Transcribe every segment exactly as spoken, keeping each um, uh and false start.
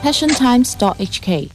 passion times dot h k。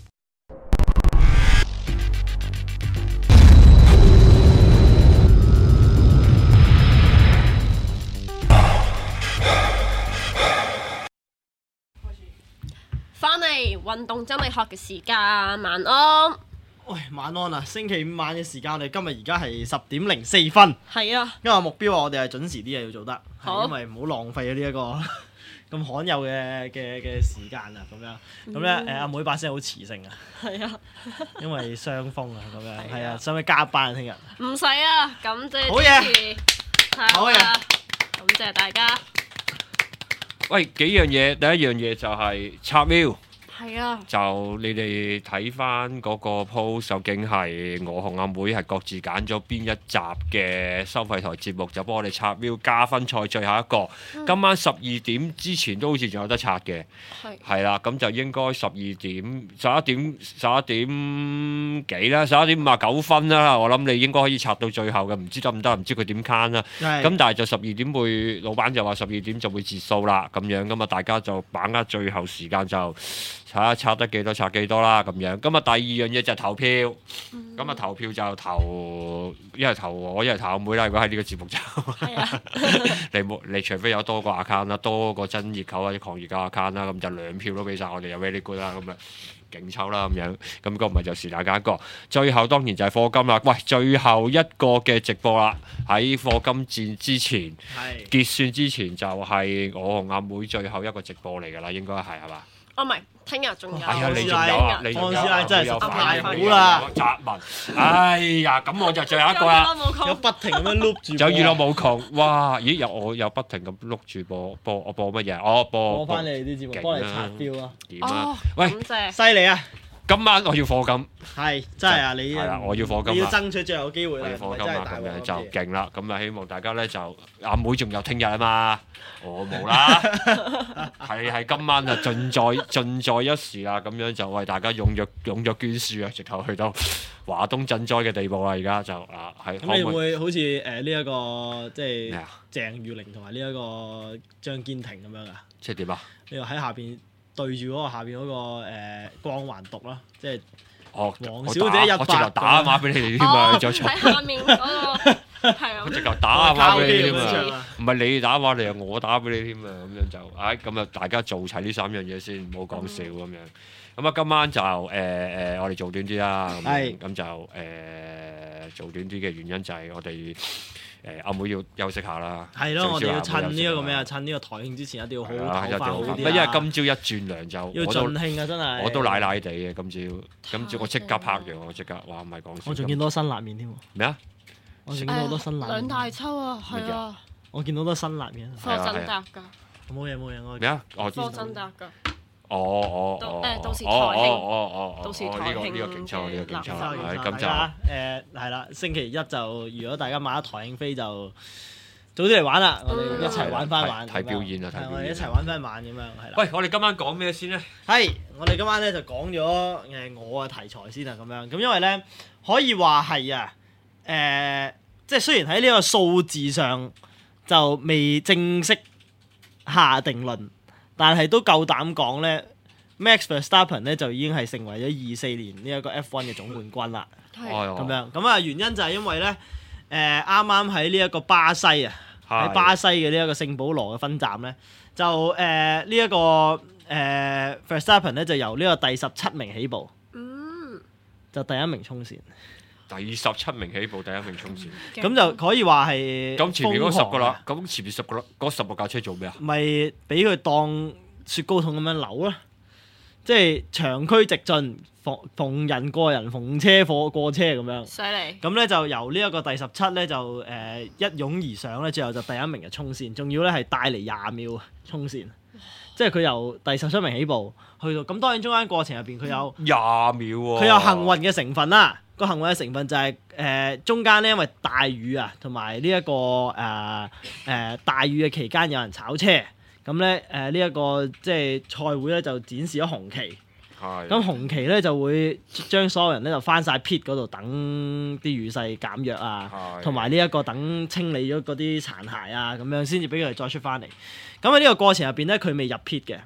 翻嚟運動真理學嘅時間，晚安。 喂，晚安啊！星期五晚嘅時間，我哋今日而家係十點零四分。 係啊， 因為目標我哋係準時啲嘢要做得， 好係因為唔好浪費咗呢一個咁罕有嘅嘅嘅時間啊，咁樣咁咧誒阿妹把聲好磁性啊， 係啊， 因為傷風啊，咁樣係啊，使唔使加班啊？聽日唔使啊，感謝好嘢支持，係好嘢啊，感謝大家。 喂，幾樣嘢，第一樣嘢就係插 view， 係啊， 就你哋睇翻嗰個 post，究竟係我同阿妹係各自揀咗邊一集嘅收費台節目，就幫我哋插 view 加分賽最後一個。 嗯今晚十二點之前都好似仲有得拆嘅， 係係啦，咁就應該十二點、十一點、十一點幾啦，十一點五啊九分啦。我諗你應該可以插到最後嘅，唔知得唔得，唔知佢點慳啦。 係咁但係就十二點會，老闆就話十二點就會截數啦，咁樣咁啊，大家就把握最後時間就睇下拆得幾多拆幾多啦，咁樣。咁啊，第二樣嘢就係投票，咁啊投票就投一係投我，一係投阿妹啦。如果喺呢個節目就係啊， 你冇你除非有多個 account 啦，多個真熱狗或者狂熱狗 account 啦，咁就兩票都俾晒我哋，有 very good 啦，咁啊勁抽啦咁樣。咁個咪就是但揀一個。最後當然就係課金啦。喂，最後一個嘅直播啦，喺課金戰之前。 係結算之前就係我同阿妹最後一個直播嚟㗎啦，應該係係嘛？ 哦唔係，聽日仲有。 係啊，你仲有有啊，你仲有安師奶真係有實在快好啦澤文，哎呀，咁我就最後一個啦。 有不停咁樣 loop 住就娛樂無窮，哇！咦，有我有不停咁碌住播播，我播乜嘢？我播播翻你哋啲節目， 勁幫你啊刷標啊， 點啊哦？， 喂， 感謝。 犀利啊！ 今晚我要課金， 係真係啊，你係啦我要課金啦你要爭取最後機會啦， 我要課唔係真係金啊，咁樣就大鑊嗰啲勁啦。咁啊，希望大家咧就阿妹仲有聽日啊嘛，我冇啦，係係今晚就盡在盡在一時啦。咁樣就為大家踴躍踴躍捐輸啊，直頭去到華東賑災嘅地步啦。而家就啊，係咁你可唔可以會好似誒呢一個即係咩啊？ 鄭裕玲同埋呢一個張堅庭咁樣啊？ 即係點啊？ 你話喺下邊對住嗰個下邊嗰個誒光環讀啦，即係哦， 黃我小姐一打我直頭百打電話俾你哋添啊！ 哦， 再嘈， 喺下面嗰個係啊我，直頭打電話俾你添咁樣唱啊！ 啊！ 唔係你打電話嚟啊，我打俾你添啊！咁樣就，唉，咁啊，大家做齊呢三樣嘢先，唔好講笑咁樣。咁啊，今晚就誒誒，我哋做短啲啦。咁係咁就誒做短啲嘅原因就係我哋誒阿妹要休息下啦。 係咯，我哋要趁呢一個咩啊？ 啊？ 趁呢個台慶之前一定要好係啊， 好唞翻好一定要啲啊因為今朝一轉涼就要我都盡興啊！真係我都奶奶地嘅今朝，今朝我即刻拍藥，我即刻哇唔係講笑。 我仲見到辛辣面添喎， 咩啊？ 我仲見到好多辛辣面， 兩大抽啊，係乜啊， 我見到好多辛辣面。 貨真搭㗎， 冇嘢冇嘢，我咩啊？我貨真搭㗎。 哦哦到哦， 誒到時台哦慶哦哦哦， 到時哦台慶呢個呢個勁抽，呢個勁抽， 嘅係咁就大家誒係啦，星期一就如果大家買咗台慶飛就早啲嚟玩啦，我哋一齊玩翻晚睇睇表演啊睇表演係我哋一齊玩翻晚咁樣係啦。 喂，我哋今晚講咩先咧？ 係，我哋今晚咧就講咗誒我嘅題材先啊，咁樣咁因為咧可以話係啊誒，即係雖然喺呢個數字上就未正式下定論，但係都夠膽講咧，Max Verstappen 咧就已經係成為咗二四年呢一個 F 一 嘅總冠軍啦， 係咁咁樣咁啊原因就係因為咧誒啱啱喺呢一個巴西啊。喺係巴西嘅呢一個聖保羅嘅分站咧，就誒呢一個誒、呃、Verstappen 咧就由呢個第十七名起步， 嗯， 就第一名衝線， 第十七名起步，第一名衝線。 咁就可以話係咁前面嗰十個瘋狂啊，， 啦咁前面十個啦，嗰十個架車做咩啊？ 咪俾佢當雪糕筒咁樣扭啦，即係長驅直進，逢逢人過人，逢車貨過車咁樣。 犀利， 咁咧就由呢一個第十七咧就誒、呃、一擁而上咧，最後就第一名嘅衝線，仲要咧係帶嚟廿秒啊衝線，即係佢由第十七名起步去到咁，當然中間過程入邊佢有廿秒喎。 佢有幸運嘅成分啦。個幸運嘅成分就係、是、誒、呃、中間咧，因為大雨啊，同埋呢一個誒誒、呃呃、大雨嘅期間有人炒車，咁咧誒呢一個即係賽會咧就展示咗紅旗。 係。 咁紅旗咧就會將所有人咧就翻晒 pit 嗰度等啲雨勢減弱啊， 係同埋呢一個等清理咗嗰啲殘骸啊，咁樣先至俾佢哋再出翻嚟。咁喺呢個過程入邊咧，佢未入 pit 嘅，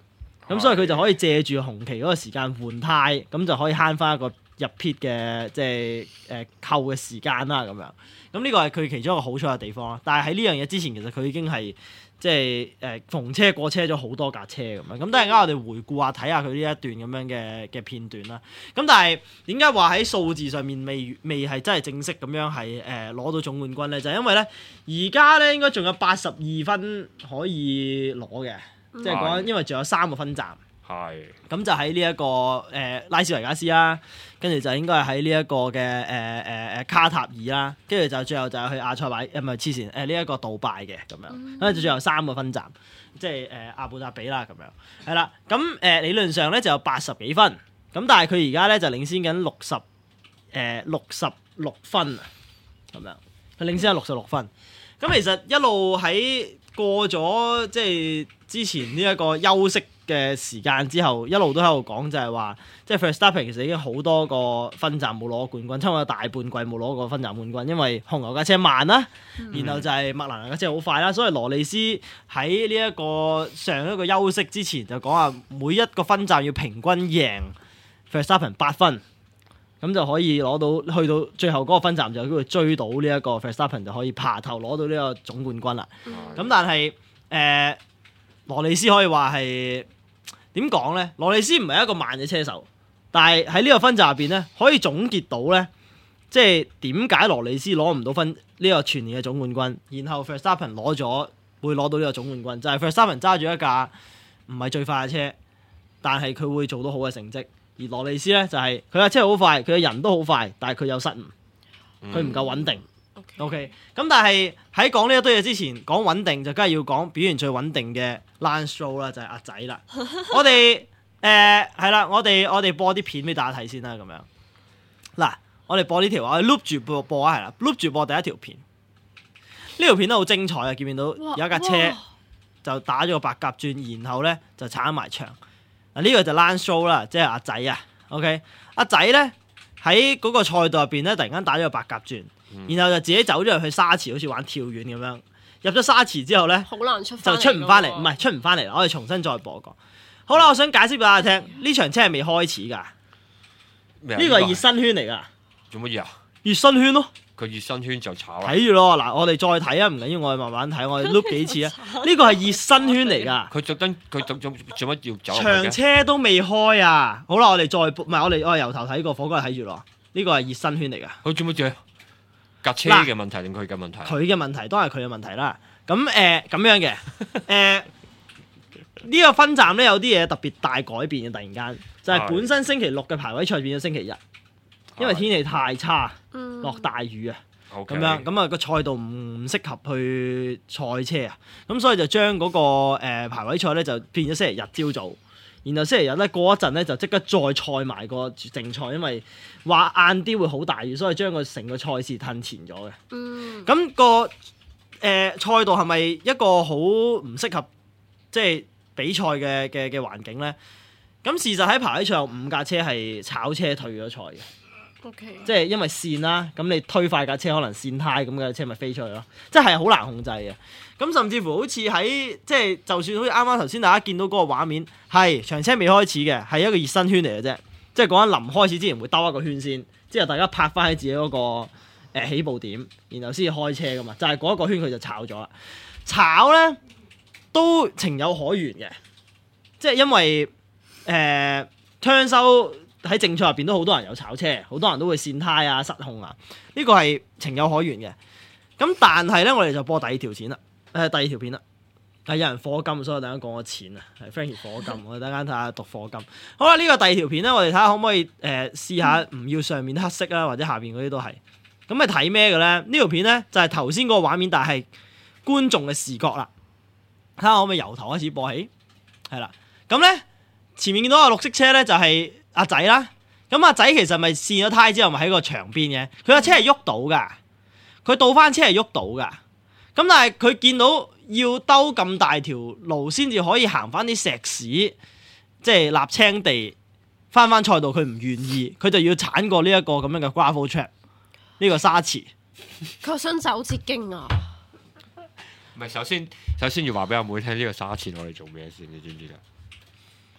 咁所以佢就可以借住紅旗嗰個時間換胎，咁就可以慳翻一個入 pit 嘅即係誒扣嘅時間啦咁樣。咁呢個係佢其中一個好處嘅地方啦。但係喺呢樣嘢之前，其實佢已經係即係誒逢車過車咗好多架車咁樣。咁等陣間我哋回顧下睇下佢呢一段咁樣嘅嘅片段啦。咁但係點解話喺數字上面未未係真係正式咁樣係誒攞到總冠軍咧？就係、因為咧而家咧應該仲有八十二分可以攞嘅，即係講因為仲有三個分站。 係。 咁就喺呢一個誒、呃、拉斯維加斯啦，跟住就應該係喺呢一個嘅誒誒誒卡塔爾啦，跟住就最後就係去亞塞拜誒唔係黐線誒呢一個杜拜嘅咁樣，跟住最後三個分站，即係誒、呃、阿布扎比啦咁樣，係啦，咁誒、呃、理論上咧就有八十幾分，咁但係佢而家咧就領先緊六十誒六十六分啊，咁樣佢領先緊六十六分，咁其實一路喺過咗即係之前呢一個休息嘅時間之後，一路都喺度講就係話，即係 Verstappen 其實已經好多個分站冇攞冠軍，差唔多大半季冇攞過分站冠軍，因為紅牛架車慢啦，嗯、然後就係麥蘭架車好快啦，所以羅利斯喺呢一個上一個休息之前就講話每一個分站要平均贏 Verstappen 八分，咁就可以攞到去到最後嗰個分站就有機會追到呢一個 Verstappen 就可以爬頭攞到呢個總冠軍啦。咁、嗯、但係誒、呃、羅利斯可以話係。點講咧？羅利斯唔係一個慢嘅車手，但係喺呢個分站入邊咧，可以總結到咧，即係點解羅利斯攞唔到分呢個全年嘅總冠軍，然後 Verstappen 攞咗會攞到呢個總冠軍，就係、是、Verstappen 揸住一架唔係最快嘅車，但係佢會做到好嘅成績，而羅利斯咧就係佢架車好快，佢嘅人都好快，但係佢有失誤，佢唔夠穩定。O K， 咁但係喺講呢一堆嘢之前，講穩定就梗係要講表現最穩定嘅 Lance Stroll 啦，就係阿仔啦。我哋誒係啦，我哋我哋播啲片俾大家睇先啦，咁樣。嗱，我哋播呢條，我哋 loop 住播播啊，係啦 ，loop 住播第一條片。呢條片都好精彩啊！見唔見到有一架車就打咗個白鴿轉，然後咧就鏟埋牆。嗱，呢個就 Lance Stroll 啦，即係阿仔啊。O K， 阿仔咧喺嗰個賽道入邊咧，突然間打咗個白鴿轉。然後就自己走咗入去沙池，好似玩跳遠咁樣。入咗沙池之後咧， 好難出就出唔翻嚟，唔係出唔翻嚟。我哋重新再播過。好啦，我想解釋俾大家聽，呢場車係未開始㗎。呢個係熱身圈嚟㗎。 做乜嘢啊？ 熱身圈咯。佢熱身圈就炒啦。 睇住咯，嗱，我哋再睇啊，唔緊要，我哋慢慢睇，我哋 loop 幾次啊。呢個係熱身圈嚟㗎。佢特登，佢做做做乜要走？場車都未開啊！好啦，我哋再唔係我哋我哋由頭睇過，火哥睇住咯。呢個係熱身圈嚟㗎。 佢做乜嘢？架車嘅問題定佢嘅問題？佢嘅問題都係佢嘅問題啦。咁誒咁樣嘅誒呢個分站咧有啲嘢特別大改變嘅，突然間就係、是、本身星期六嘅排位賽變咗星期日，因為天氣太差，落大雨啊，咁、okay. 樣咁啊個賽道唔適合去賽車啊，咁所以就將嗰、那個、呃、排位賽咧就變咗星期日朝早。然後星期日咧過一陣咧就即刻再賽埋個正賽，因為話晏啲會好大雨，所以將個成個賽事褪前咗嘅。嗯。咁、那個誒、呃、賽道係咪一個好唔適合即係比賽嘅嘅嘅環境咧？咁事實喺排位賽有五架車係炒車退咗賽嘅。O K。即係因為跣啦，咁你推快架車可能跣胎，咁嘅車咪飛出去咯。即係好難控制嘅。咁甚至乎好似喺即係，就算好似啱啱頭先大家見到嗰個畫面，係場車未開始嘅，係一個熱身圈嚟嘅啫。即係講緊臨開始之前會兜一個圈先，之後大家拍翻喺自己嗰、嗰個、呃、起步點，然後先至開車噶嘛。就係、係、嗰一個圈佢就炒咗啦。炒咧都情有可原嘅，即係因為誒槍手喺正賽入邊都好多人有炒車，好多人都會跣胎啊、失控啊，呢、呢個係情有可原嘅。咁但係咧，我哋就播第二條片啦。誒第二條片啦，係有人課金，所以我等陣講個錢啊，係 Frankie 課金，我哋等陣睇下讀課金。好啦，呢、這個第二條片咧，我哋睇下可唔可以誒、呃、試下唔要上面黑色啦，或者下邊嗰啲都係。咁係睇咩嘅咧？呢條片咧就係頭先嗰個畫面，但係觀眾嘅視覺啦。睇下可唔可以由頭開始播起？係啦，咁咧前面見到個綠色車咧就係、是、阿仔啦。咁阿仔其實咪跣咗胎之後咪喺個牆邊嘅，佢架車係喐到㗎，佢倒翻車係喐到㗎。咁但係佢見到要兜咁大條路先至可以行翻啲石屎，即係瀝青地，翻翻賽道佢唔願意，佢就要鏟過呢一個咁樣嘅 gravel track， 呢個沙池。 佢想走捷徑啊！ 唔係，首先首先要話俾阿妹聽呢個沙池我哋做咩先，你知唔知啊？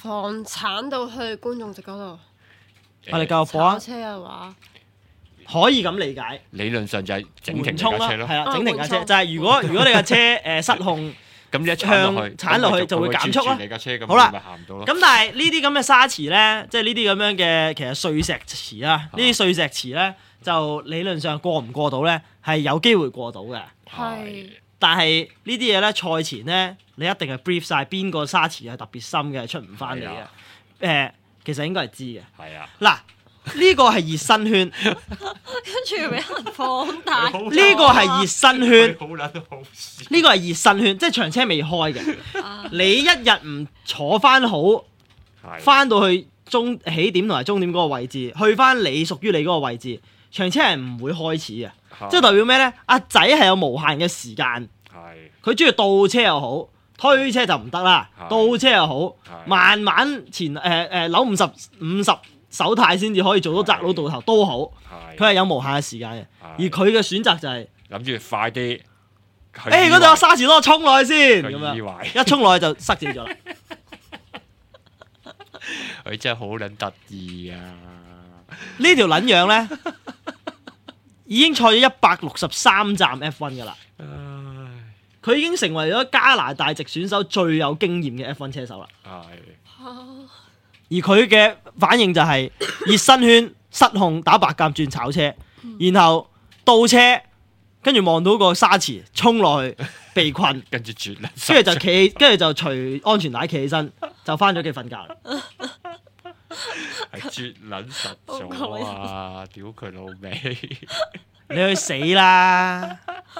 房鏟到去觀眾席嗰度， 我哋繼續播啊炒！車嘅話， 可以咁理解， 理論上就係整停緩衝啦， 架車咯。 係啦， 哦整停架車緩衝就係如果如果你架車誒失控。 咁你一鏟向落去， 鏟落去就會減速啦你架車咁好啦咪行唔到咯。 咁但係呢啲咁嘅沙池咧，即係呢啲咁樣嘅其實碎石池啊，呢啲碎石池咧就理論上過唔過到咧係有機會過到嘅。 係但係呢啲嘢咧賽前咧，你一定係 brief 晒邊個沙池係特別深嘅，出唔翻嚟係啊嘅。誒，其實應該係知嘅。 係啊， 嗱，呢個係熱身圈， 跟住要俾人放大。 呢呢個係熱身圈。 好撚好笑。 呢個係熱身圈，即係場車未開嘅。你一日唔坐翻好， 係翻到去終起點同埋終點嗰個位置，去翻你屬於你嗰個位置，場車係唔會開始嘅。即係代表咩呢？阿仔係有無限嘅時間， 係佢中意倒車又好，推車就唔得啦。 係倒車又好， 係慢慢前誒誒、呃呃、扭五十五十手態先至可以做到窄佬倒頭都好。 係佢係有無限嘅時間嘅，而佢嘅選擇就係、 諗住快啲。 誒嗰度有沙士多，衝落去先咁佢以樣， 為一衝落去就塞死咗啦。 佢真係好撚得意啊！ 呢條撚樣咧，已經賽咗一百六十三站 F 一 噶啦， 唉， 佢已經成為咗加拿大籍選手最有經驗嘅 F 一 車手啦。 係而佢嘅反應就係熱身圈失控打白鴿轉炒車，然後倒車，跟住望到個沙池衝落去被困， 跟住絕啦， 跟住就企，跟住就除安全帶企起身，就翻咗屋企瞓覺啦。 係絕撚實咗啊！屌佢老味！ 你去死啦！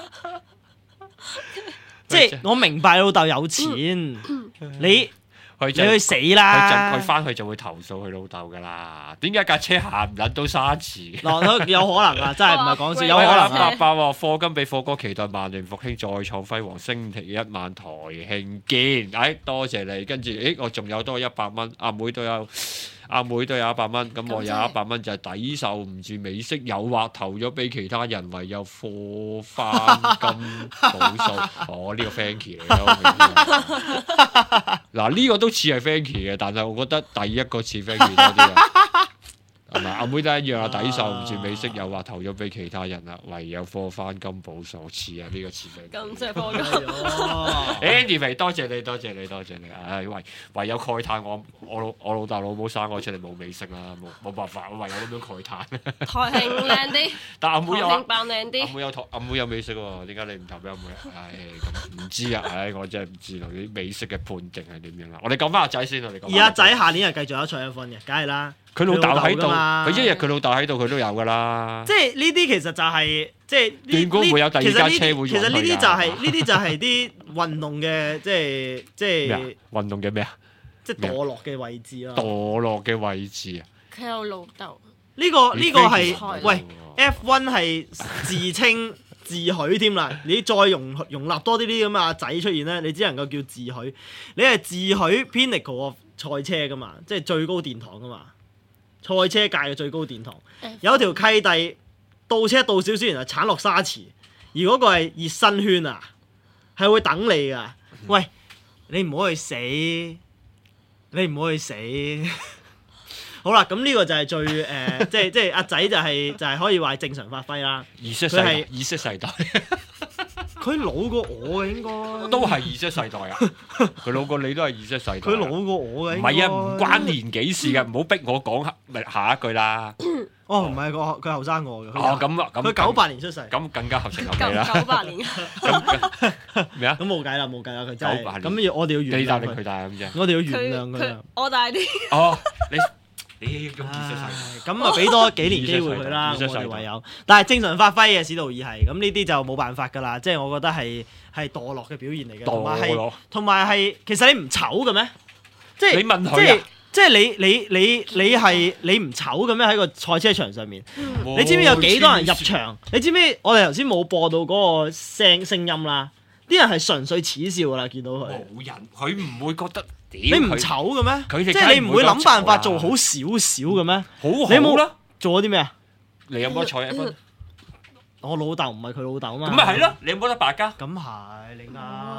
即係我明白老豆有錢，你佢就你去死佢就啦佢！翻去就會投訴佢老豆噶啦。點解架車行唔撚到沙池？ 嗱，都有可能啊，真係唔係講笑，有喂可能喂啊。 八八喎，課金俾課哥，期待曼聯復興再創輝煌，星期一晚台慶見。哎，多謝你。跟住，誒，我仲有多一百蚊，阿妹都有，阿妹都有一百蚊，咁我有一百蚊就係抵受唔住美式誘惑，投咗俾其他人，唯有課翻金補數。哦，呢個 Fanky 嚟嘅。嗱，呢個都似係 Fanky 嘅，但係我覺得第一個似 Fanky 多啲啊。係咪？阿妹都一樣啊，抵受唔住美式誘惑，投咗俾其他人啦，唯有課翻金補數似啊，呢個似咩？ 咁即係放金。 哦 Andy 多謝你，多謝你，多謝你。唉，唯唯有慨嘆我我老我老豆老母生我出嚟冇美色啦，冇冇辦法，我唯有咁樣慨嘆。 台慶靚啲， 但阿妹有啊台慶扮靚阿啲。 妹有台阿妹有美色喎，點解你唔投俾阿妹啊？唉，咁唔知啊，唉，我真係唔知道啲美色嘅判定係點樣啦。我哋講翻阿仔先，我哋講返而阿仔下年係繼續有賽一分嘅，梗係啦。 佢老豆喺度， 佢老豆㗎嘛佢一日佢老豆喺度，佢都有噶啦。 即係呢啲其實就係即係呢斷估會有第二架車會其實呢啲用佢㗎就係呢啲就係啲運動嘅即係即咩啊係？ 運動嘅咩啊？ 即係墮落嘅位置咯。 墮落嘅位置啊！ 佢有老豆， 呢個呢個係係喂 F 一 係自稱自許添啦，你再容容納多啲啲咁嘅阿仔出現咧，你只能夠叫自許。你係自許 Pinnacle 賽車噶嘛，即係最高殿堂噶嘛。賽車界嘅最高殿堂，有條契弟倒車倒少少，然後鏟落沙池，而嗰個係熱身圈啊，係會等你噶。喂，你唔好去死，你唔好去死。好啦，咁呢個就係最誒、呃，即係即係阿仔就係、是、就係、是、可以話正常發揮啦。 意識世代， 佢係意識世代佢老過我嘅應該， 都係意識世代啊！佢老過你都係意識世代啊。 佢老過我嘅。 唔係啊，唔關年紀事嘅，唔好逼我講下咪下一句啦。 哦，唔係佢佢後生我嘅。 哦，咁啊，咁佢九八年出世。 咁更加合情合理九啦。 九八年， 咩啊？ 咁冇計啦，冇計啦，佢真係九八年咁要我哋要原諒佢你大定佢，大咁啫。 我哋要佢原諒佢佢啊。 我大啲。 哦，你你用意識世代。 唉咁啊，俾多幾年機會佢啦，我意識世代哋唯有。但係正常發揮嘅史道爾係，咁呢啲就冇辦法㗎啦。即係我覺得係係墮落嘅表現嚟嘅，同埋係墮落同埋係其實你唔醜嘅咩？即係你問佢啊即係即係你你你你係你唔醜嘅咩？喺個賽車場上面，你知唔知有幾多人入場？你知唔知我哋頭先冇播到嗰個聲聲音啦？啲人係純粹恥笑㗎啦，見到佢。 冇人，佢唔會覺得你唔屌佢醜嘅咩？ 佢哋即係你唔會諗辦法做好梗少少嘅咩？ 好你有冇好啦。 做咗啲咩啊？ 你有冇彩一分？ 我老豆唔係佢老豆啊嘛。 咁咪係咯，你有冇得白㗎？ 咁係你啱。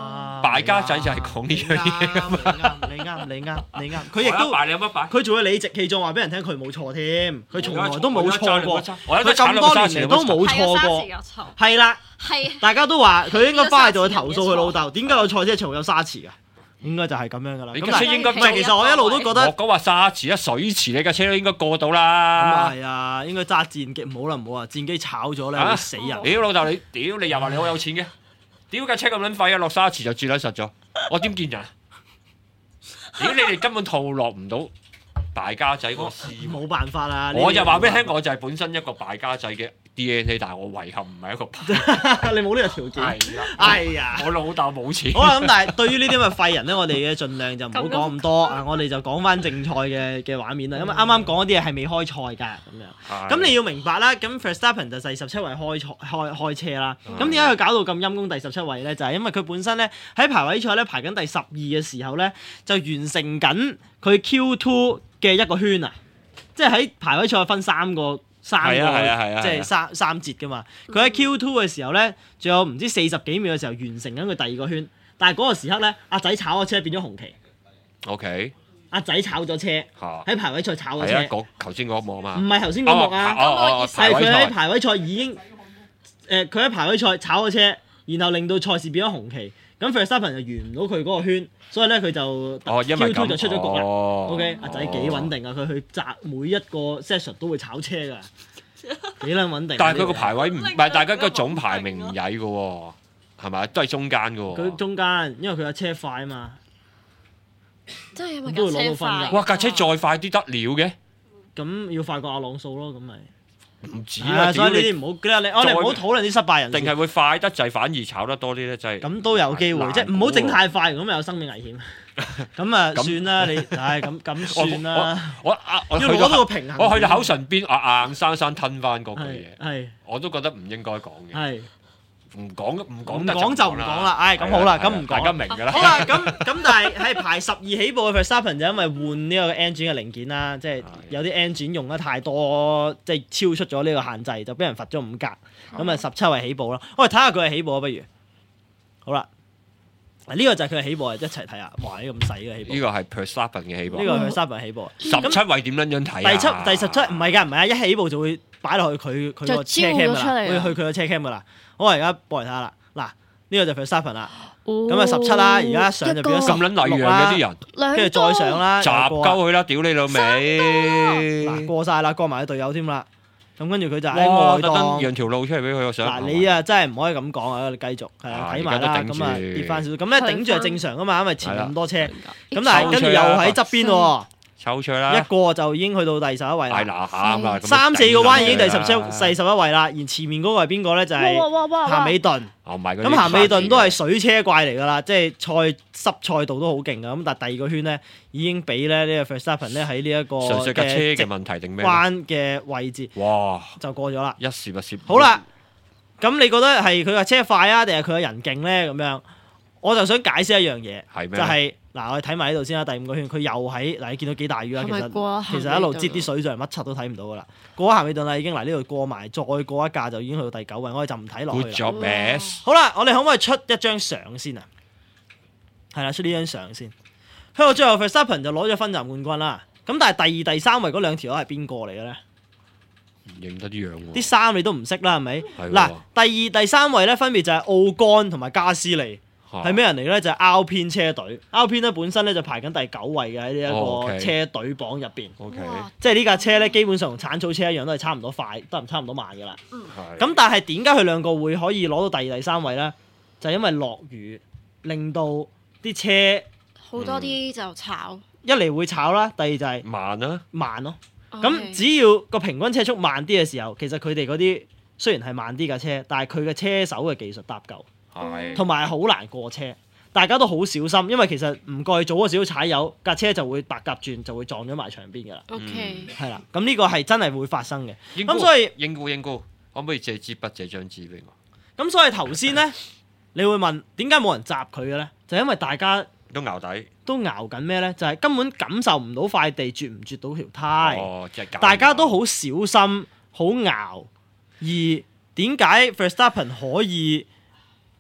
敗家仔就係講呢樣嘢。 你啱，你啱，你啱，你啱。佢亦都敗你有乜敗？ 佢仲要理直氣壯話俾人聽佢冇錯添，佢從來都冇我錯過， 我佢咁多年嚟都冇錯過。係啦， 係大家都話佢應該翻去度去投訴佢老豆，點解個賽車場有沙池㗎？應該就係咁樣㗎啦。咁但係應該唔係，其實我一路都覺得我講話沙池啊，水池你架車都應該過到咁啦。 係啊，應該揸戰機，唔好啦唔好啊，戰機炒咗咧會死人。 屌老豆你，屌你又話你好有錢嘅，屌架車咁撚廢啊，落沙池就轉撚實咗，我點見人？屌你哋根本套落唔到敗家仔個思維， 冇辦法啦。 我就話俾你聽，我就係本身一個敗家仔嘅 D N A， 但係我遺憾唔係一個敗。 你冇呢個條件。 係啦， 哎呀， 我老豆冇錢。 好啦，咁但係對於呢啲咁嘅廢人咧，我哋嘅盡量就唔好講咁多啊，我哋就講翻正賽嘅嘅畫面啦。因為啱啱講嗰啲嘢係未開賽㗎，咁樣。咁你要明白啦，咁 Verstappen 就第十七位開賽開開車啦。咁點解佢搞到咁陰功第十七位咧？就係因為佢本身咧喺排位賽咧排緊第十二嘅時候咧，就完成緊佢 Q二 嘅一個圈啊！即係喺排位賽分三個。三個即係三三節㗎嘛，佢喺 Q 二 嘅時候咧，仲有唔知四十幾秒嘅時候完成緊佢第二個圈，但係嗰個時刻咧，阿仔炒咗車變咗紅旗。 O K。 阿仔炒咗車，喺排位賽炒咗車。 係啊，嗰頭先嗰幕嘛。 唔係頭先嗰幕啊，係佢喺排位賽已經誒，佢喺排位賽炒咗車，然後令到賽事變咗紅旗。咁 Verstappen 就完唔到佢嗰個圈，所以咧佢就 Q 二就出咗局啦。OK， 阿仔幾穩定啊！佢去擲每一個 session 都會炒車㗎，幾撚穩定。 但係佢個排位唔唔係大家個總排名唔曳㗎喎，係咪？都係中間㗎喎。 佢中間，因為佢架車快啊嘛。 真係因為都會攞到分㗎。 哇！架車再快啲得了嘅。 咁要快過阿朗素咯，咁咪。 唔止啊！ 所以呢啲唔好，你我哋唔好討論啲失敗人。 定係會快得滯，反而炒得多啲咧，真係。 咁都有機會，即係唔好整太快，咁咪有生命危險。咁啊，算啦，你唉咁咁算啦。 我啊， 要攞到個平衡。 我去到口唇邊，啊硬生生吞翻嗰句嘢。 係。 我都覺得唔應該講嘅。 係。 唔講唔講唔講就唔講啦，唉咁好啦，咁唔講。 大家明㗎啦。 好啦，咁咁但係喺排十二起步嘅 Verstappen 就因為換呢個 engine 嘅零件啦，即係有啲 engine 用得太多，即係超出咗呢個限制，就俾人罰咗五格。咁啊十七位起步啦，我哋睇下佢嘅起步啊，不如。好啦，呢個就係佢嘅起步，一齊睇下。哇！呢咁細嘅起步。 呢個係 Verstappen 嘅起步。 呢個係 Verstappen 起步。 十七位點樣樣睇啊？ 第七、第十七唔係㗎，唔係啊！一起步就會擺落去佢佢個車 cam 㗎啦，會去佢個車 cam 㗎啦。好，我而家播嚟睇下啦。嗱，呢個就 Verstappen 啦，咁啊十七啦，而家上就變咗咁撚禮讓嘅啲人， 跟住再上啦， 雜鳩佢啦，屌你老味！ 嗱過曬啦，過埋啲隊友添啦，咁跟住佢就喺外檔讓條路出嚟俾佢，我想。 嗱你啊真係唔可以咁講啊，你繼續係啊睇埋啦，咁啊跌翻少少，咁咧頂住係正常噶嘛，因為前面咁多車，咁但係跟住又喺側邊喎。 抽出啦！ 一個就已經去到第十一位啦， 係嗱啱啦， 三四個彎已經第十七、第十一位啦。而前面嗰個係邊個咧？就係咸美頓。 哦，唔係咁咸美頓都係水車怪嚟㗎啦，即係賽濕賽道都好勁㗎。咁但係第二個圈咧已經俾咧呢個 Verstappen 咧喺呢一個純粹架車嘅問題定咩關嘅位置， 哇， 就過咗啦。 一時不時。 好啦，咁你覺得係佢架車快啊，定係佢個人勁咧？咁樣我就想解釋一樣嘢，就係。嗱，我哋睇埋呢度先啦，第五個圈佢又喺嗱，你見到幾大雨啊？其實其實一路擠啲水上嚟，乜柒都睇唔到噶啦。過咗咸美頓啦，已經嚟呢度過埋，再過一架就已經去到第九位，我哋就唔睇落去啦。 Good job, Max。 好啦，我哋可唔可以出一張相先啊？係啦，出呢張相先。去到最後 Verstappen 就攞咗分站冠軍啦。咁但係第二、第三位嗰兩條友係邊個嚟嘅咧？ 唔認得啲樣喎。 啲衫你都唔識啦，係咪？嗱，第二、第三位咧分別就係奧干同埋加斯利。係咩人嚟咧？就係 Alpine 車隊 ，Alpine 咧本身咧就排緊第九位嘅喺呢一個車隊榜入邊。 O K， 即係呢架車咧，基本上同鏟草車一樣，都係差唔多快，都唔差唔多慢嘅啦。咁、 嗯、 但係點解佢兩個會可以攞到第二、第三位咧？就係、因為落雨，令到啲車好多啲就炒。 一嚟會炒啦，第二就係慢啦、啊， 慢咯。咁 Okay. 只要個平均車速慢啲嘅時候，其實佢哋嗰啲雖然係慢啲架車，但係佢嘅車手嘅技術搭夠。同埋好難過車，大家都好小心，因為其實唔過去早嗰少少踩油，架車就會白鴿轉，就會撞咗埋牆邊㗎啦。 OK， 係啦，咁呢個係真係會發生嘅。咁菇所以應菇應菇，可唔可以借支筆借張紙俾我？ 咁所以頭先咧，你會問點解冇人閘佢嘅咧？就係、因為大家都熬底， 都熬緊咩咧？就係、係、根本感受唔到塊地絕唔絕到條胎。 哦、即係大家都好小心，好熬。而點解 Verstappen 可以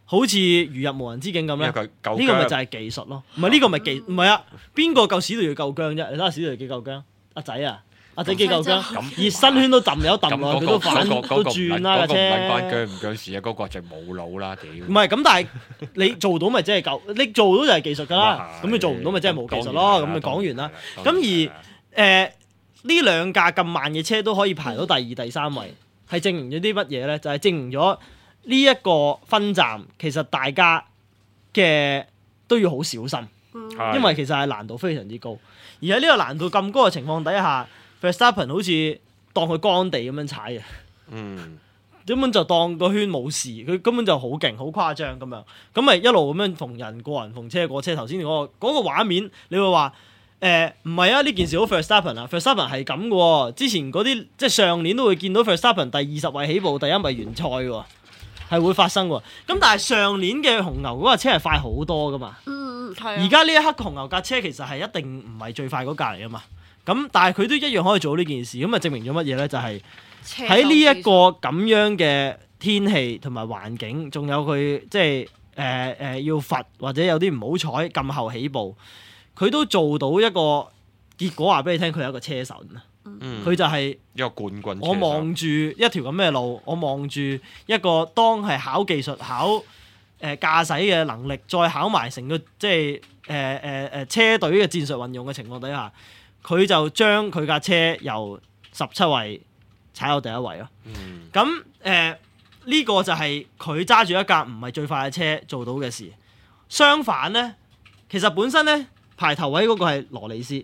好似如入無人之境咁咧，呢因為佢夠個咪僵就係技術咯。唔係呢個咪技，唔係啊，邊個夠史度要夠僵啫？你睇下史度幾夠僵，阿仔啊！阿仔幾夠僵，熱身圈都揼有揼落，佢都反都轉啦架車。 嗰個唔撚關僵唔僵事啊！嗰個就冇腦啦，屌！ 唔係咁，但係你做到咪即係夠？你做到就係技術㗎啦。咁你做唔到咪即係冇技術咯？咁咪講完啦。咁而誒呢兩架咁慢嘅車都可以排到第二、第三位，係證明咗啲乜嘢咧？就係證明咗呢一個分站其實大家嘅都要好小心，因為其實係難度非常之高。而喺呢個難度咁高嘅情況底下，Verstappen 好似當佢乾地咁樣踩嘅， 嗯， 根本就當個圈冇事，佢根本就好勁、好誇張咁樣，咁咪一路咁樣逢人過人、逢車過車。頭先嗰個嗰個畫面，你會話誒唔係啊？呢件事好 Verstappen 啊 ，Verstappen 係咁嘅喎。之前嗰啲即係上年都會見到 Verstappen 第二十位起步，第一位完賽喎，係會發生喎。咁但係上年嘅紅牛嗰架車係快好多噶嘛？ 嗯，係。 而家呢一刻紅牛架車其實係一定唔係最快嗰架嚟噶嘛。咁但係佢都一樣可以做到呢件事，咁啊證明咗乜嘢咧？就係喺呢一個咁樣嘅天氣同埋環境，仲有佢即係誒誒要罰或者有啲唔好彩咁後起步，佢都做到一個結果話俾你聽，佢係一個車神啊！佢、 嗯、 就係一個冠軍。 我望住一條咁嘅路，我望住一個當係考技術、考誒、呃、駕駛嘅能力，再考埋成個即係誒誒誒車隊嘅戰術運用嘅情況底下。佢就將佢架車由十七位踩到第一位咯。咁誒呢個就係佢揸住一架唔係最快嘅車做到嘅事。相反咧，其實本身咧排頭位嗰個係羅利斯。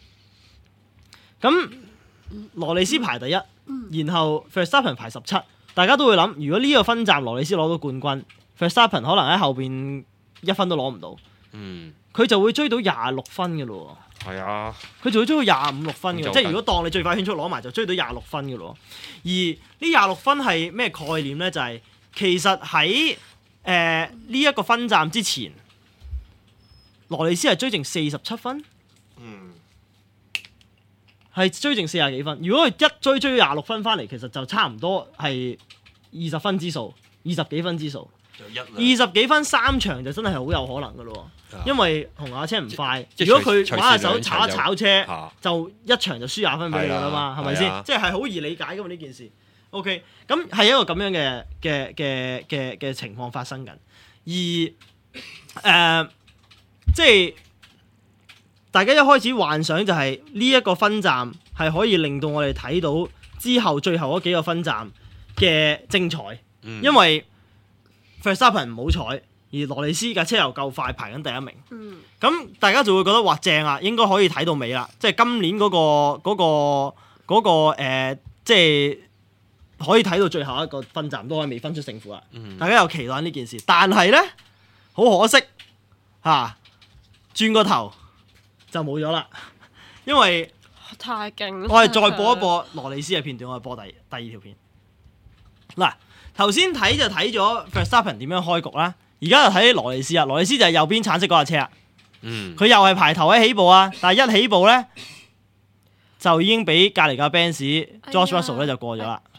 咁羅利斯排第一，然後 Verstappen 排十七。大家都會諗，如果呢個分站羅利斯攞到冠軍 ，Verstappen 可能喺後邊一分都攞唔到。 嗯，佢就會追到廿六分嘅咯。 係啊， 佢就會追到廿五六分嘅，即係如果當你最快圈速攞埋，就追到廿六分嘅咯。而呢廿六分係咩概念咧？就係、是、其實喺誒呢一個分站之前，羅利斯係追剩四十七分， 嗯， 係追剩四十幾分。如果佢一追追廿六分翻嚟，其實就差唔多係二十分之數，二十幾分之數。二十幾分三場就真係好有可能嘅咯，因為紅牛車唔快。如果佢玩下手炒一炒車，就一場就輸廿分俾你㗎啦嘛，係咪先？即係係好易理解㗎嘛呢件事。OK，咁係一個咁樣嘅嘅嘅嘅嘅情況發生緊，而誒、呃、即係大家一開始幻想就係呢一個分站係可以令到我哋睇到之後最後嗰幾個分站嘅精彩，嗯、因為Verstappen 唔好彩，而羅利斯架車又夠快，排緊第一名。咁、嗯、大家就會覺得哇正啊，應該可以睇到尾啦。即係今年嗰、嗰個嗰、嗰個嗰、嗰個呃、即係可以睇到最後一個分站都可以未分出勝負啦。嗯、大家有期待呢件事，但係咧好可惜嚇、啊，轉個頭就冇咗啦，因為太勁。 我係再播一播羅利斯嘅片段，我係播第第二條片嗱。頭先睇就睇咗 Verstappen 點樣開局啦，而家就睇羅利斯啊，羅利斯就係右邊橙色嗰架車啊，佢、嗯、又係排頭位起步啊，但係一起步咧就已經俾隔離架 Benz George Russell 咧就過咗啦，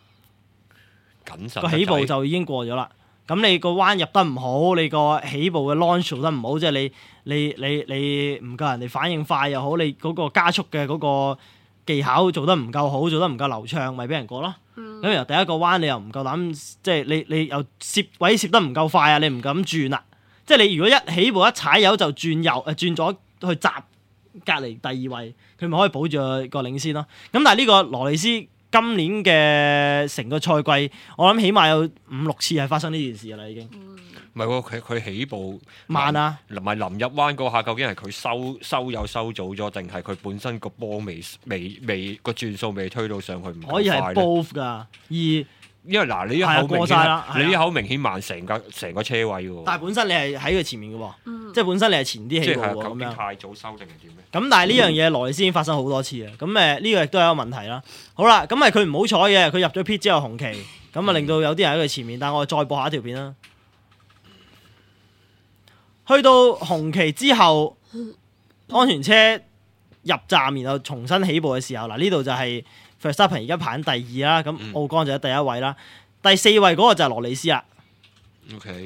個起步就已經過咗啦。咁你個彎入得唔好，你個起步嘅 launch 做得唔好，即係你你你你唔夠人哋反應快又好，你嗰個加速嘅嗰個技巧做得唔夠好，做得唔夠流暢，咪俾人過咯。咁由、嗯、第一個彎你又唔夠膽，即係你你又攝位攝得唔夠快啊！你唔敢轉啦，即係你如果一起步一踩油就轉右誒轉咗去閘隔離第二位，佢咪可以保住個領先咯。咁但係呢個羅利斯今年嘅成個賽季，我諗起碼有五六次係發生呢件事㗎啦，已經。 唔係喎，佢佢起步慢啊， 唔係臨入彎嗰下，究竟係佢收收有收早咗，定係佢本身個波未未未個轉數未推到上去唔可以係 both 㗎，而因為嗱你呢口明顯，你呢口明顯慢成個成個車位喎。 但係本身你係喺佢前面嘅喎，嗯、即係本身你係前啲起步喎咁樣。 太早收定係點咧？ 咁但係呢樣嘢羅利斯已經發生好多次啊！咁誒呢個亦都係一個問題啦。好啦，咁係佢唔好彩嘅，佢入咗 pit 之後紅旗，咁啊令到有啲人喺佢前面。但係我哋再播下一條片啦。去到紅旗之後，安全車入站，然後重新起步嘅時候，嗱呢度就係 Verstappen 而家排緊第二啦，咁奧岡就喺第一位啦，第四位嗰個就係羅利斯啦。 OK，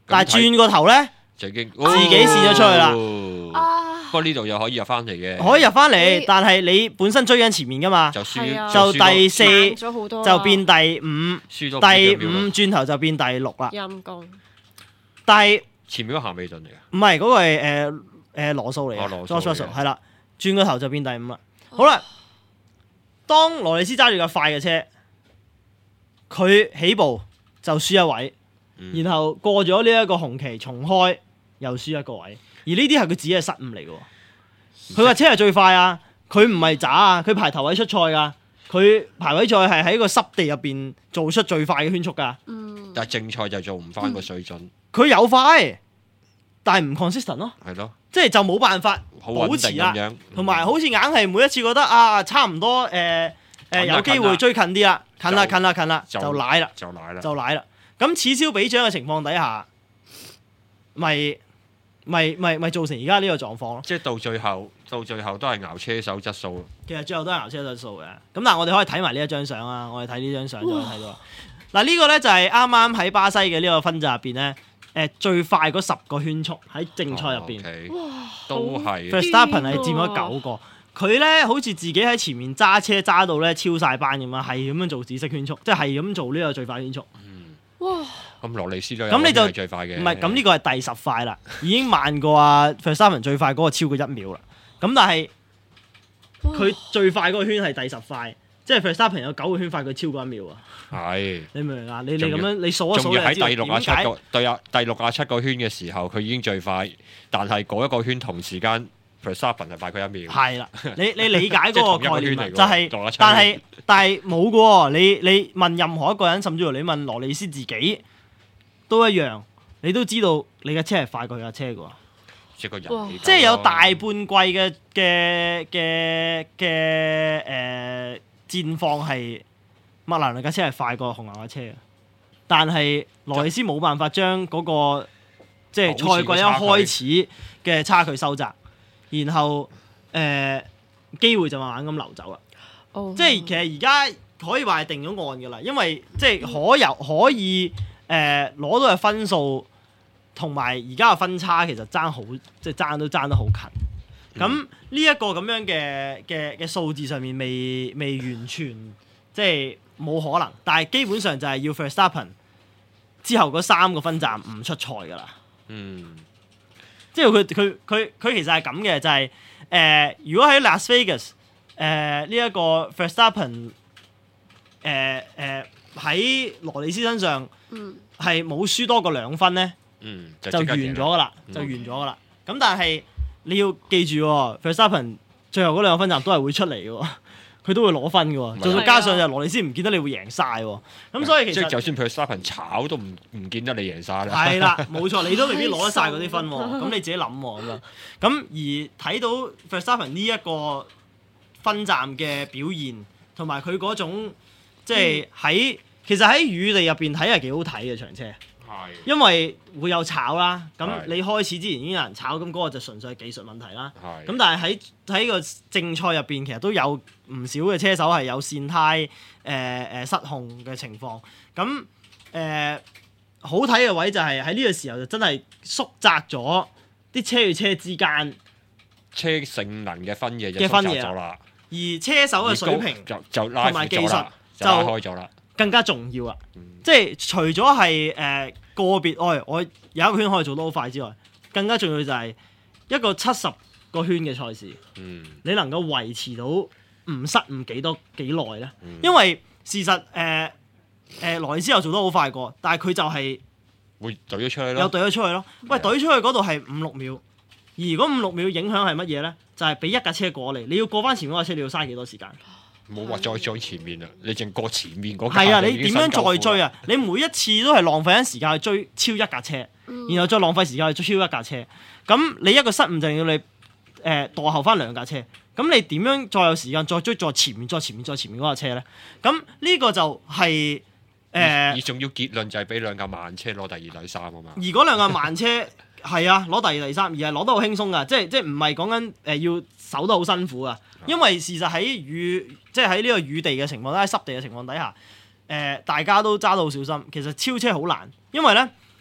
但係轉個頭咧就已經自己跣咗出去啦。 啊， 不過呢度又可以入翻嚟嘅， 可以入翻嚟你， 但係你本身追緊前面噶嘛， 就係啊輸就第四慢咗好多啊就變第五， 輸多第五幾秒啦轉頭就變第六啦。 陰公。 但係前面嗰個夏美頓嚟嘅， 唔係嗰個係誒誒羅素嚟嘅哦羅素 ，George 嚟嘅 Russell 係啦，轉個頭就變第五啦。好啦，當羅利斯揸住架快嘅車，佢起步就輸一位， 嗯然後過咗呢一個紅旗重開又輸一個位，而呢啲係佢自己嘅失誤嚟嘅喎。佢架車係最快啊，佢唔係渣啊，佢排頭位出賽㗎，佢排位賽係喺個濕地入邊做出最快嘅圈速㗎。 嗯， 但係正賽就做唔翻個水準， 佢有快，但係唔 consistent 咯， 係咯， 即係就冇辦法好穩保持啦。 定咁樣， 同埋好似硬係每一次覺得啊，差唔多誒誒、呃呃、 近啦有機會追近啲啦，近啦就近啦近啦， 就就奶啦就奶啦， 就奶啦。咁此消彼長嘅情況底下，咪咪咪咪造成而家呢個狀況咯。 即係到最後，到最後都係熬車手質素。 其實最後都係牛車質素嘅。咁但係我哋可以睇埋呢一張相啊，我哋睇呢張相就可以睇到啦。嗱呢個咧就係啱啱喺巴西嘅呢個分站入邊咧，誒最快嗰十個圈速喺正賽入邊。 哦，OK， 哇， 都係 Verstappen 係佔咗九個，佢咧好似自己喺前面揸車揸到咧超晒班咁啊，係咁樣做紫色圈速，即係係咁做呢個最快圈速。 哇， 咁羅利斯都有咁你就係最快嘅， 唔係咁呢個係第十快啦，已經慢過啊 Verstappen 最快嗰個超過一秒啦。咁但係佢最快嗰個圈係第十快，即係 Verstappen 有九個圈快，佢超過一秒啊！ 係。 你明唔明啊？你你仲要咁樣你數一數仲要喺你就知第六啊七點解個對啊第六啊七個圈嘅時候，佢已經最快，但係嗰一個圈同時間 Verstappen 係快佢一秒。 係啦，你你理解即係嗰個概念啊同一個圈嚟㗎喎就係、 六啊七但係但係冇嘅喎。你你問任何一個人，甚至乎你問羅利斯自己都一樣，你都知道你嘅車係快過佢架車嘅喎。 即係個人哇氣夠咯即係有大半季嘅嘅嘅嘅誒戰況係麥蘭倫架車係快過紅牛架車嘅，但係羅利斯冇辦法將嗰、個即係賽季一開始嘅差距收窄，然後誒、呃、機會就慢慢咁流走啦。 哦即係其實而家可以話係定咗案㗎啦，因為即係可有可以誒攞、呃、到嘅分數。同埋而家嘅分差其實爭好，即係爭都爭得好近。咁呢一個咁樣嘅嘅嘅數字上面未未完全即係冇可能，但係基本上就係要 Verstappen 之後嗰三個分站唔出賽㗎啦。 嗯， 即係佢佢佢佢其實係咁嘅，就係、呃、如果喺 Las Vegas 誒呢一個 Verstappen 誒誒喺羅利斯身上嗯係冇輸多過兩分咧。 嗯， 就完咗㗎啦， 嗯就完咗㗎啦。咁但係你要記住喎 Verstappen 最後嗰兩個分站都係會出嚟嘅喎，佢都會攞分嘅喎。 係仲要加上就羅利斯唔見得你會贏晒喎。咁所以其實即係就算 Verstappen 炒都唔唔見得你贏晒啦。 係啦，冇錯，你都未必攞得晒嗰啲分喎。咁你自己諗喎咁樣。咁而睇到 Verstappen 呢一個分站嘅表現，同埋佢嗰種即係喺其實喺雨地入邊睇係幾好睇嘅場車。 係。 因為會有炒啦，咁係你開始之前已經有人炒，咁嗰個就純粹係技術問題啦。 係。 咁但係喺喺個正賽入邊，其實都有唔少嘅車手係有線胎誒誒、呃、失控嘅情況。咁誒、呃、好睇嘅位就係喺呢個時候就真係縮窄咗啲車與車之間車性能嘅分野就嘅分野縮窄咗啦， 而車手嘅水平就就拉同埋技術闊咗啦，就就拉開咗啦。 更加重要啦。 嗯即係除咗係誒個別，我我有一個圈可以做得好快之外，更加重要就係一個七十個圈嘅賽事， 嗯你能夠維持到唔失誤幾多幾耐咧？ 嗯因為事實誒誒羅利斯又做得好快過，但係佢就係會懟咗出去有咯。 懟咗出去咯。喂，懟出去嗰度係五六秒，而如果五六秒影響係乜嘢咧？就係俾一架車過嚟，你要過翻前面嗰架車，你要嘥幾多時間？ 冇話再追前面啦，你淨過前面嗰架係啊， 就已經你點樣再追啊？ 啊？你每一次都係浪費緊時間去追超一架車，然後再浪費時間去追超一架車。咁你一個失誤就要你誒、呃、墮後翻兩架車。咁你點樣再有時間再追再前面再前面再前面嗰架車咧？咁呢個就係、是、誒， 而呃、 而仲要結論就係俾兩架慢車攞第二、第三啊嘛。 而嗰兩架慢車係啊攞第二第三，而係攞得好輕鬆噶，即係即係唔係講緊誒要守得好辛苦啊。因為事實喺雨即係喺呢個雨地嘅情況，喺濕地嘅情況底下，誒、呃、大家都揸到好小心。其實超車好難，因為咧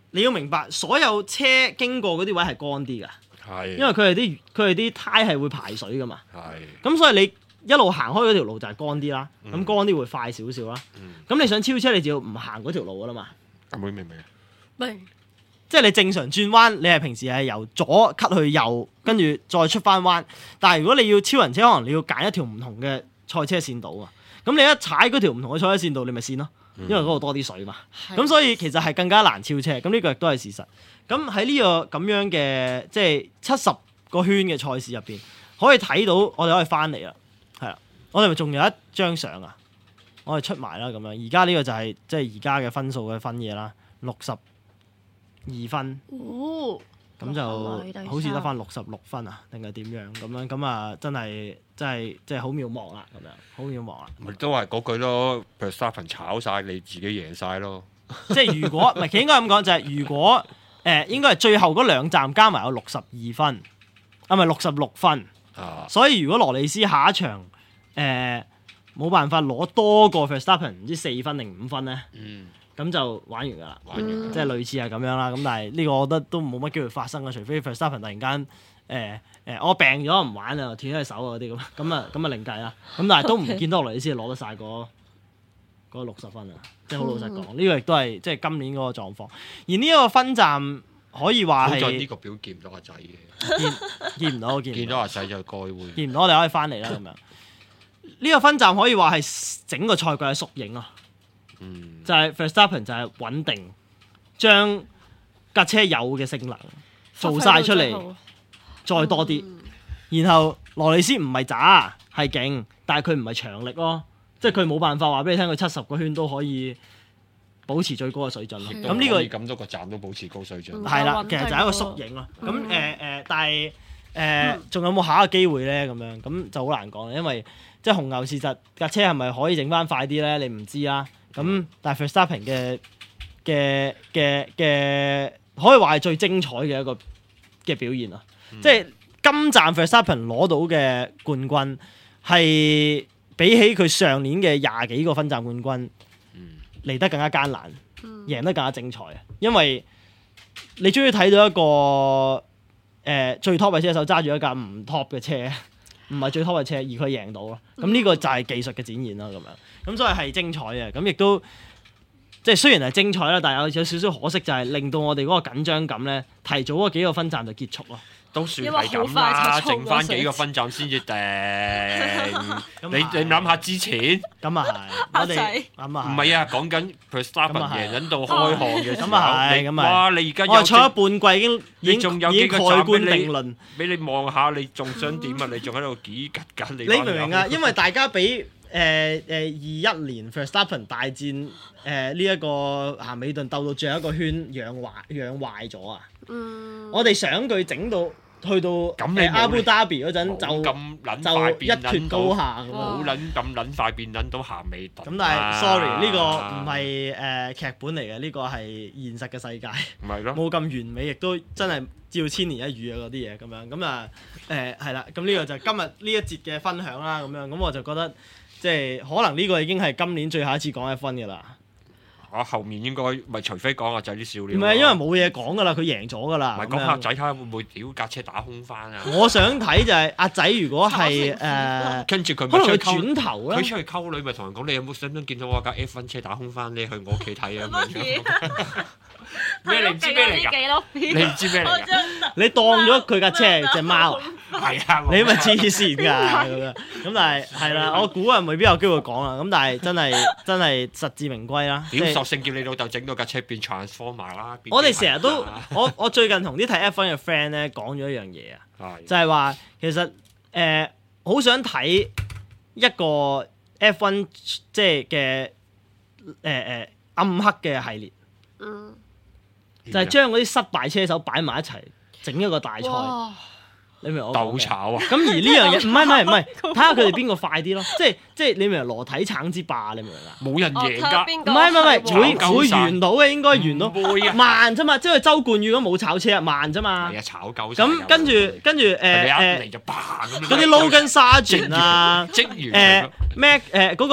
你要明白，所有車經過嗰啲位係乾啲㗎， 係因為佢係啲佢係啲胎係會排水㗎嘛。 係咁所以你一路行開嗰條路就係乾啲啦，咁、 嗯、 乾啲會快少少啦。咁、嗯、你想超車，你就要唔行嗰條路㗎啦嘛。 阿妹明唔明啊？ 明。 即係你正常轉彎，你係平時係由左 cut 去右，跟住再出翻彎。但係如果你要超人車，可能你要揀一條唔同嘅賽車線道啊。咁你一踩嗰條唔同嘅賽車線道，你咪跣咯，因為嗰度多啲水嘛。咁、嗯、所以其實係更加難超車。咁呢個亦都係事實。咁喺呢個咁樣嘅即係七十個圈嘅賽事入邊，可以睇到我哋可以翻嚟啦。係啦，我哋咪仲有一張相啊，我哋出埋啦咁樣。而家呢個就係即係而家嘅分數嘅分嘢啦，六十二分，咁、哦、就好似得翻六十六分啊，定係點樣咁樣？咁啊，真係真係真係好渺茫啦，咁樣好渺茫啦。 咪都係嗰句咯 Verstappen 炒晒你自己贏晒咯。 即係如果唔係，其實應該咁講就係、是、如果誒、呃、應該係最後嗰兩站加埋有六十二分，啊唔係六十六分。啊、所以如果羅里斯下一場誒冇、呃、辦法攞多過 Verstappen 唔知四分定五分咧？嗯。咁就玩完㗎啦，玩完、嗯、即係類似係咁樣啦。咁但係呢個我覺得都冇乜機會發生嘅，除非 Verstappen 突然間誒誒、呃呃、我病咗唔玩啊，斷咗隻手啊嗰啲咁，咁啊咁啊另計啦。咁但係都唔見到羅里斯攞得晒嗰嗰六十分啊，即係好老實講，呢、嗯、個亦都係即係今年嗰個狀況。而呢一個分站可以話係好在呢個表見唔到阿仔嘅， 見見唔到，見見到阿仔就該會見唔到，我哋可以翻嚟啦咁樣。呢個分站可以話係整個賽季嘅縮影啊！嗯、就係 Verstappen 就係穩定，將架車有嘅性能做晒出嚟，再多啲。嗯、然後羅里斯唔係渣，係勁，但係佢唔係長力咯，即係佢冇辦法話俾你聽，佢七十個圈都可以保持最高嘅水準咯。咁呢、呢個咁多個站都保持高水準， 係啦，其實就係一個縮影咯。咁誒誒，但係誒仲有冇下一個機會咧？咁樣咁就好難講，因為即係紅牛事實架車係咪可以整翻快啲咧？你唔知啦。咁，但係 Verstappen 嘅嘅嘅嘅可以話係最精彩嘅一個嘅表現啊！嗯、即係今站 Verstappen 攞到嘅冠軍係比起佢上年嘅廿幾個分站冠軍嚟得更加艱難，嗯、贏得更加精彩啊！因為你終於睇到一個誒、呃、最 top 嘅車手揸住一架唔 top 嘅車，唔係最 top 嘅車，而佢贏到咯。咁呢個就係技術嘅展現啦，咁樣。咁所以係精彩嘅，咁亦都即係雖然係精彩啦，但係有有少少可惜就係令到我哋嗰個緊張感咧，提早嗰幾個分站就結束咯。都算係咁啦， 剩翻幾個分站先至定。你你諗下之前， 咁啊係，我哋咁啊唔係啊，講緊 Verstappen 贏緊到開項嘅時候， 咁啊係，咁啊哇！你而家我坐咗半季已經已經仲有幾個站俾你俾你望下，你仲想點啊？你仲喺度幾吉緊你？ 你明唔明啊？因為大家俾誒誒二一年 Verstappen 大戰誒呢一個咸美頓鬥到最後一個圈養壞養壞咗啊！嗯、我哋想佢整到去到誒阿布達比嗰陣就咁撚快就一脱高下， 冇撚咁撚快變撚到咸美頓。 咁但係 sorry 呢個唔係誒劇本嚟嘅，呢、呢個係現實嘅世界。 咪咯， 冇咁完美，亦都真係照千年一遇啊嗰啲嘢咁樣。咁啊誒係啦，咁呢個就係今日呢一節嘅分享啦。咁樣咁我就覺得。即係可能呢個已經係今年最後一次講一分嘅啦。 啊，後面應該咪除非講阿仔啲笑料。 唔係，因為冇嘢講噶啦，佢贏咗噶啦。 唔係講阿仔睇下會唔會屌架車打空翻啊？ 我想睇就係阿仔如果係誒， 跟住佢可能佢轉頭咧， 佢出去溝女咪同人講：你有冇想唔想見到我架 F 一車打空翻？你去我屋企睇啊！咩你唔知咩嚟㗎？你唔知咩嚟㗎？ 你當咗佢架車係隻貓？ 係啊！ 你咪黐線㗎咁樣。咁但係係啦，我估啊未必有機會講啦。咁但係真係真係實至名歸啦。 屌索性叫你老豆整到架車變 Transformer 啦！ 我哋成日都我我最近同啲睇 F 一嘅 friend 咧講咗一樣嘢啊，就係話其實誒好想睇一個 F 一即係嘅誒誒暗黑嘅系列。嗯。就係將嗰啲失敗車手擺埋一齊，整一個大賽。哇你明我講鬥炒啊！ 咁而呢樣嘢唔係唔係唔係，睇下佢哋邊個快啲咯。即係即係你明羅體橙之霸，你明唔明啊？ 冇人贏㗎。 唔係唔係唔係，會會完到嘅應該完到。 唔會啊！ 慢啫嘛，即係周冠宇咁冇炒車啊，慢啫嘛。 係啊，炒夠。 咁跟住跟住誒誒， 嚟就霸咁樣。 嗰啲 Logan Sargent 啊， 職員誒咩誒嗰個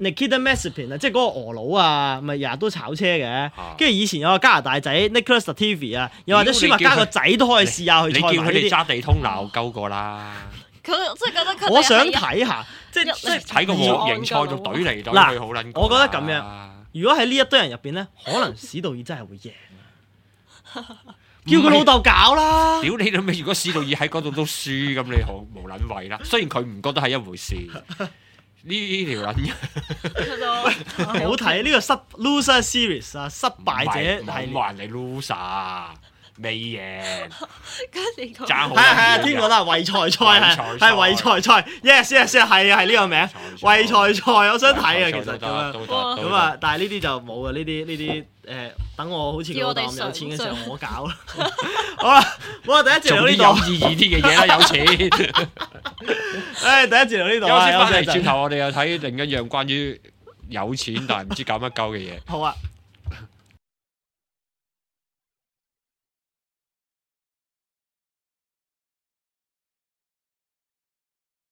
Nikita Mazepin 啊，即係嗰個俄佬啊，咪日日都炒車嘅。跟住以前有個加拿大仔 Nicholas Latifi 啊，又或者舒馬加個仔都可以試下去賽馬呢啲。 你叫佢哋揸地通鬧鳩過啦。 佢即係覺得佢。 我想睇下，即係即係睇個模型賽仲懟嚟懟去好撚。 我覺得咁樣，如果喺呢一堆人入邊咧，可能史道爾真係會贏。叫佢老豆搞啦！ 屌你老味！如果史道爾喺嗰度都輸，咁你好無撚謂啦。雖然佢唔覺得係一回事，呢條撚好睇呢個失 loser series 啊，失敗者係還你 loser 未贏， 爭好。 係啊係啊，天講啦，圍財賽係係圍財賽 ，yes yes yes 係啊係呢個名，圍財賽我想睇啊其實咁樣咁啊，但係呢啲就冇啊，呢啲呢啲誒，等我好似佢老豆咁有錢嘅時候我搞啦。好啦，我第一節到呢度， 有意義啲嘅嘢啦，有錢。 誒，第一節到呢度啊， 翻嚟轉頭我哋又睇另一樣關於有錢但係唔知搞乜鳩嘅嘢。 好啊。